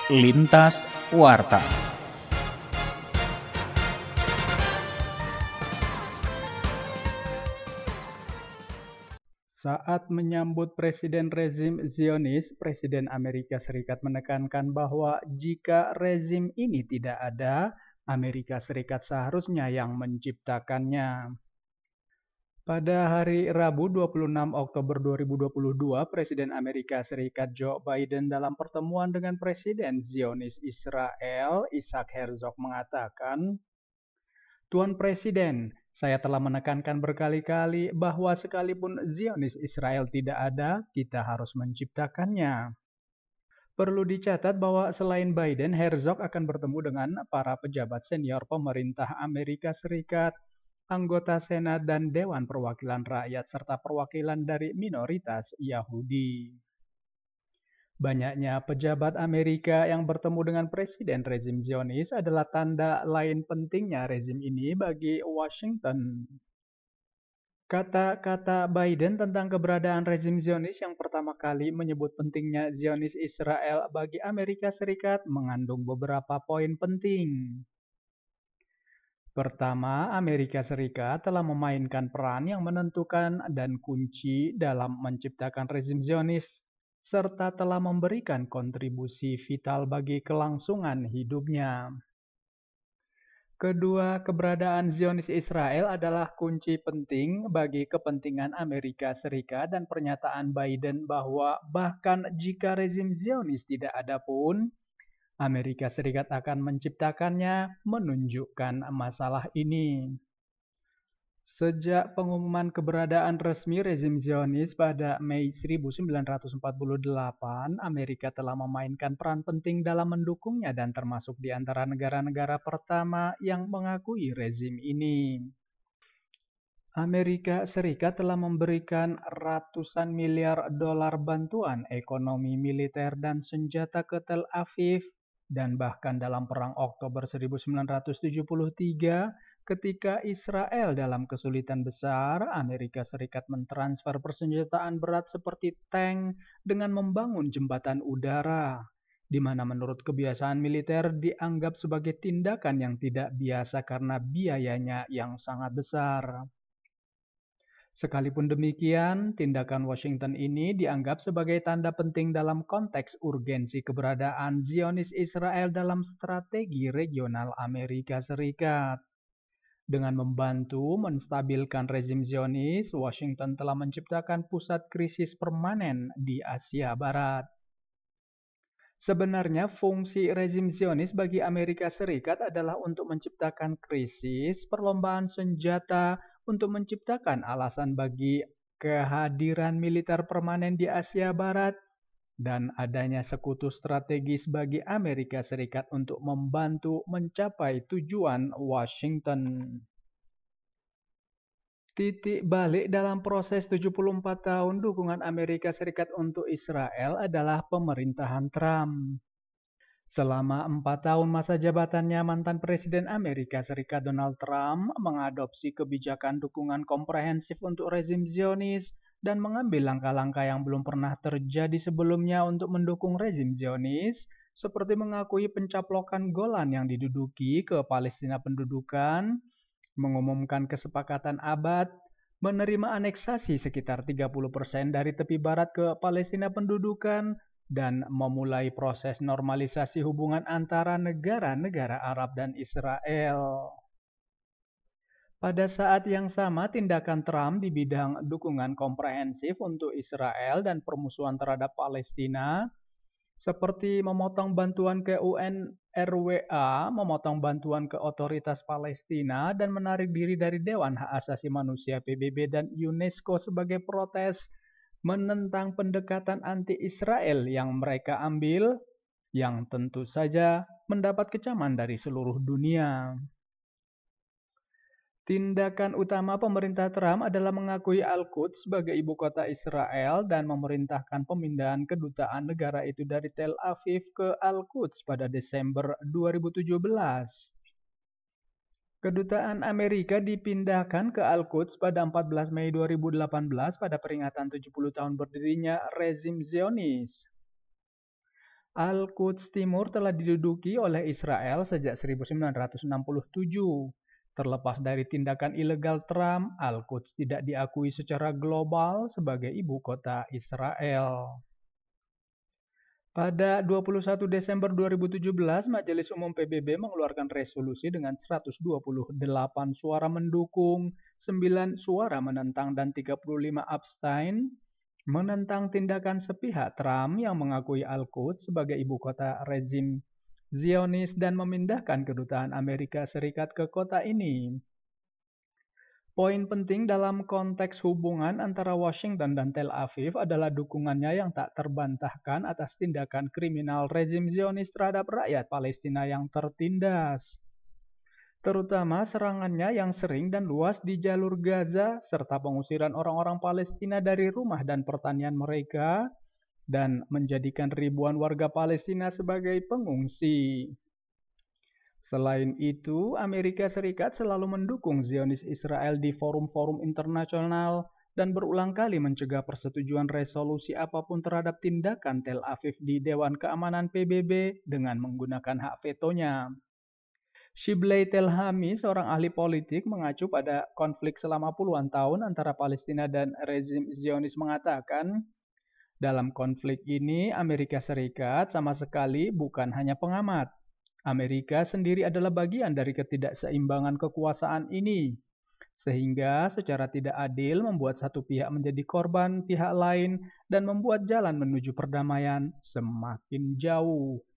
Lintas Warta. Saat menyambut Presiden rezim Zionis, Presiden Amerika Serikat menekankan bahwa jika rezim ini tidak ada, Amerika Serikat seharusnya yang menciptakannya. Pada hari Rabu 26 Oktober 2022, Presiden Amerika Serikat Joe Biden dalam pertemuan dengan Presiden Zionis Israel, Isaac Herzog mengatakan, Tuan Presiden, saya telah menekankan berkali-kali bahwa sekalipun Zionis Israel tidak ada, kita harus menciptakannya. Perlu dicatat bahwa selain Biden, Herzog akan bertemu dengan para pejabat senior pemerintah Amerika Serikat, anggota Senat dan Dewan Perwakilan Rakyat, serta perwakilan dari minoritas Yahudi. Banyaknya pejabat Amerika yang bertemu dengan Presiden rezim Zionis adalah tanda lain pentingnya rezim ini bagi Washington. Kata-kata Biden tentang keberadaan rezim Zionis yang pertama kali menyebut pentingnya Zionis Israel bagi Amerika Serikat mengandung beberapa poin penting. Pertama, Amerika Serikat telah memainkan peran yang menentukan dan kunci dalam menciptakan rezim Zionis, serta telah memberikan kontribusi vital bagi kelangsungan hidupnya. Kedua, keberadaan Zionis Israel adalah kunci penting bagi kepentingan Amerika Serikat dan pernyataan Biden bahwa bahkan jika rezim Zionis tidak ada pun, Amerika Serikat akan menciptakannya menunjukkan masalah ini. Sejak pengumuman keberadaan resmi rezim Zionis pada Mei 1948, Amerika telah memainkan peran penting dalam mendukungnya dan termasuk di antara negara-negara pertama yang mengakui rezim ini. Amerika Serikat telah memberikan ratusan miliar dolar bantuan ekonomi, militer, dan senjata ke Tel Aviv, dan bahkan dalam Perang Oktober 1973, ketika Israel dalam kesulitan besar, Amerika Serikat mentransfer persenjataan berat seperti tank dengan membangun jembatan udara, di mana menurut kebiasaan militer dianggap sebagai tindakan yang tidak biasa karena biayanya yang sangat besar. Sekalipun demikian, tindakan Washington ini dianggap sebagai tanda penting dalam konteks urgensi keberadaan Zionis Israel dalam strategi regional Amerika Serikat. Dengan membantu menstabilkan rezim Zionis, Washington telah menciptakan pusat krisis permanen di Asia Barat. Sebenarnya fungsi rezim Zionis bagi Amerika Serikat adalah untuk menciptakan krisis, perlombaan senjata, untuk menciptakan alasan bagi kehadiran militer permanen di Asia Barat, dan adanya sekutu strategis bagi Amerika Serikat untuk membantu mencapai tujuan Washington. Titik balik dalam proses 74 tahun dukungan Amerika Serikat untuk Israel adalah pemerintahan Trump. Selama 4 tahun masa jabatannya, mantan Presiden Amerika Serikat Donald Trump mengadopsi kebijakan dukungan komprehensif untuk rezim Zionis dan mengambil langkah-langkah yang belum pernah terjadi sebelumnya untuk mendukung rezim Zionis, seperti mengakui pencaplokan Golan yang diduduki ke Palestina pendudukan, mengumumkan kesepakatan abad, menerima aneksasi sekitar 30% dari tepi barat ke Palestina pendudukan, dan memulai proses normalisasi hubungan antara negara-negara Arab dan Israel. Pada saat yang sama, tindakan Trump di bidang dukungan komprehensif untuk Israel dan permusuhan terhadap Palestina, seperti memotong bantuan ke UNRWA, memotong bantuan ke Otoritas Palestina, dan menarik diri dari Dewan Hak Asasi Manusia PBB dan UNESCO sebagai protes menentang pendekatan anti-Israel yang mereka ambil, yang tentu saja mendapat kecaman dari seluruh dunia. Tindakan utama pemerintah Trump adalah mengakui Al-Quds sebagai ibu kota Israel dan memerintahkan pemindahan kedutaan negara itu dari Tel Aviv ke Al-Quds pada Desember 2017. Kedutaan Amerika dipindahkan ke Al-Quds pada 14 Mei 2018 pada peringatan 70 tahun berdirinya rezim Zionis. Al-Quds Timur telah diduduki oleh Israel sejak 1967. Terlepas dari tindakan ilegal Trump, Al-Quds tidak diakui secara global sebagai ibu kota Israel. Pada 21 Desember 2017, Majelis Umum PBB mengeluarkan resolusi dengan 128 suara mendukung, 9 suara menentang, dan 35 abstain menentang tindakan sepihak Trump yang mengakui Al-Quds sebagai ibu kota rezim Zionis dan memindahkan kedutaan Amerika Serikat ke kota ini. Poin penting dalam konteks hubungan antara Washington dan Tel Aviv adalah dukungannya yang tak terbantahkan atas tindakan kriminal rezim Zionis terhadap rakyat Palestina yang tertindas, terutama serangannya yang sering dan luas di jalur Gaza, serta pengusiran orang-orang Palestina dari rumah dan pertanian mereka, dan menjadikan ribuan warga Palestina sebagai pengungsi. Selain itu, Amerika Serikat selalu mendukung Zionis Israel di forum-forum internasional dan berulang kali mencegah persetujuan resolusi apapun terhadap tindakan Tel Aviv di Dewan Keamanan PBB dengan menggunakan hak vetonya. Shibley Telhami, seorang ahli politik, mengacu pada konflik selama puluhan tahun antara Palestina dan rezim Zionis mengatakan, dalam konflik ini Amerika Serikat sama sekali bukan hanya pengamat. Amerika sendiri adalah bagian dari ketidakseimbangan kekuasaan ini, sehingga secara tidak adil membuat satu pihak menjadi korban pihak lain dan membuat jalan menuju perdamaian semakin jauh.